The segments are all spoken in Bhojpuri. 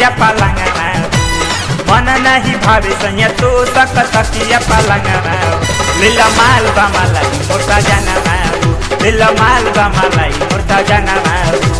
तकिया पलंगवा मन नहीं भावे सैया तो सक तकिया पलंगवा लीला माल बमलाई मोटा जानवा लीला माल बमलाई मोटा जानवा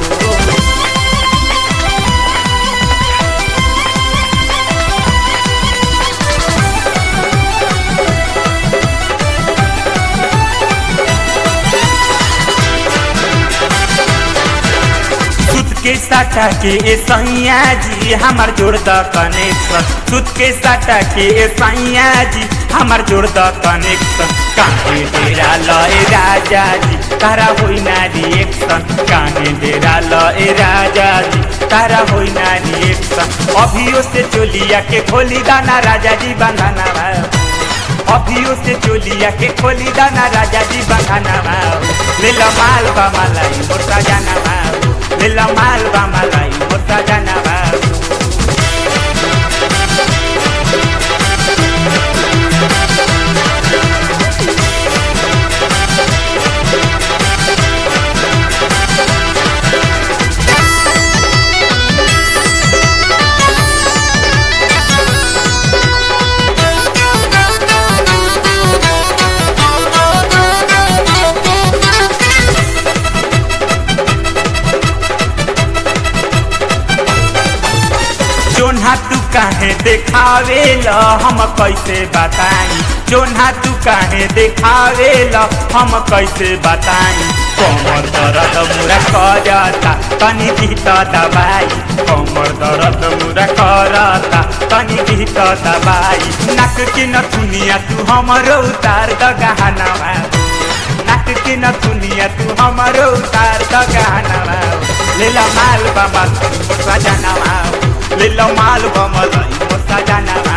के साटा के सैया जी हमार जोड़ द कनेक्शन सुत के साटा के सैया जी हमार जोड़ द कनेक्शन काहे डेरा लए राजा जी तारा होई ना रिएक्शन काहे डेरा लए राजा जी तारा होई ना रिएक्शन अभियो से चोलिया के खोली दाना राजा जी बंधाना अभियो से चोलिया के खोली दाना राजा जी बंधाना लीला माल बमलाई मोटा जानवा लीला माल बमलाई मोटा जानवा जोन्हा तू काहे देखावे ल हम कैसे बताई जोन्हा तू काहे देखावे ल हम कैसे बताई कमर दर्द मुरा करता तनी गीत दबाई कमर दर्द मुरा करता तनी गीत दबाई नाक के न दुनिया तू हमरो उतार द गहनावा नाक के न दुनिया तू हमरो उतार द गहनावा लीला माल बमलाई मोटा जानवा लीला माल बमलाई मोटा जानवा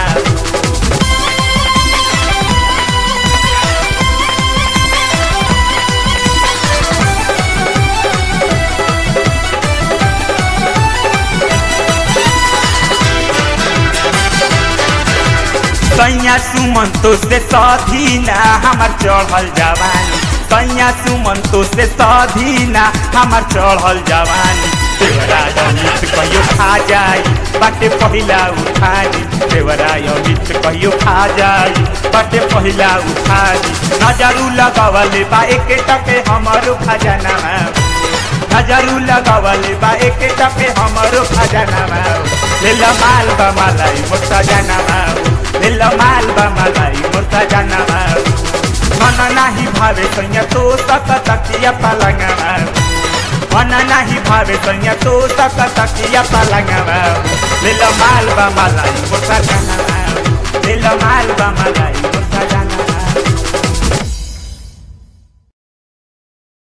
सैया सुमंतो से साधीना हमार चढ़ल जवानी सैया सुमंतो से साधीना हमार चढ़ल जवानी देवरा अमित कहियो खा जाई बाटे पहिला उठानी देवरा अमित कहियो खा जाई बाटे पहिला उठानी नजरू लगावले बा एक टके हमारो खजाना नजरू लगावले बा एक टके हमारो खजाना लीला माल बमलाई मोटा जानवा लीला माल बमलाई मोटा जानवा मन नहीं भावे सैया तो सक तकिया पलंगवा मन नहीं भावे सैया तो सक तकिया पलंगवा लीला माल बमलाई मोटा जानवा लीला माल बमलाई